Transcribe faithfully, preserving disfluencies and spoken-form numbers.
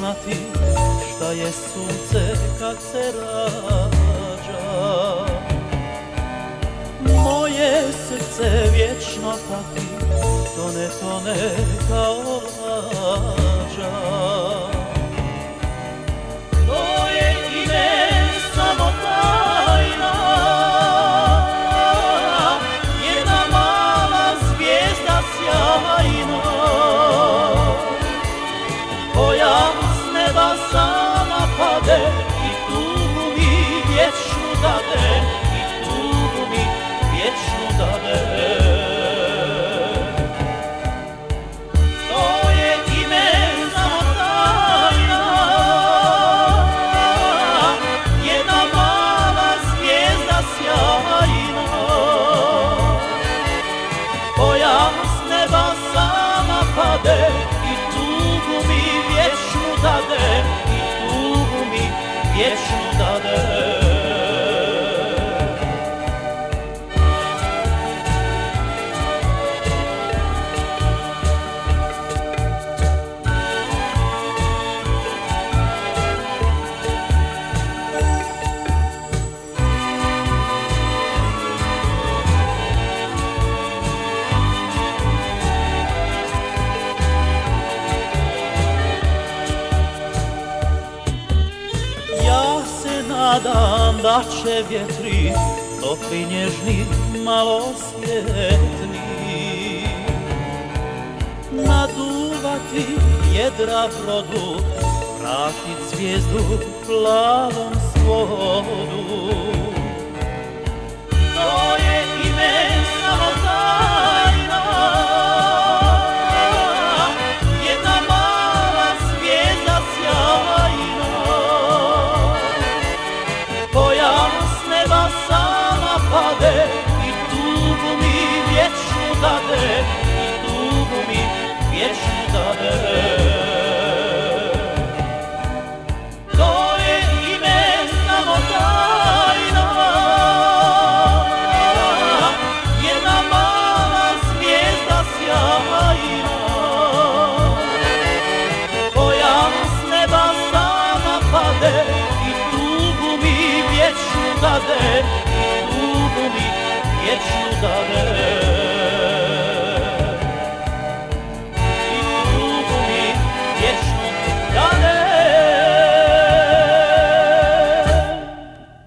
znati šta je sunce kad se rađa. Moje srce vječno pati, tone, tone kao lađa. To je ime samo tajna, jedna mala zvijezda sjajna, koja s neba sama pade i tugu mi vječnu dade, i tugu mi vječnu dade. To je ime samo tajna, jedna mala zvijezda sjajna, koja s neba sama pade i tugu mi vječnu dade, i tugu mi vječnu dade. Nadam da će vjetri topli nježni malo svjetli naduvati jedra brodu, vratit zvijezdu plavom svodu. To je ime samo tajna, jedna mala zvijezda sjajna, koja s neba sama pade i tugu mi vječnu dade, i tugu mi vječnu dade. To je ime samo tajna, jedna mala zvijezda sjajna, koja s neba sama pade i tugu mi vječnu dade, i tugu mi vječnu dade.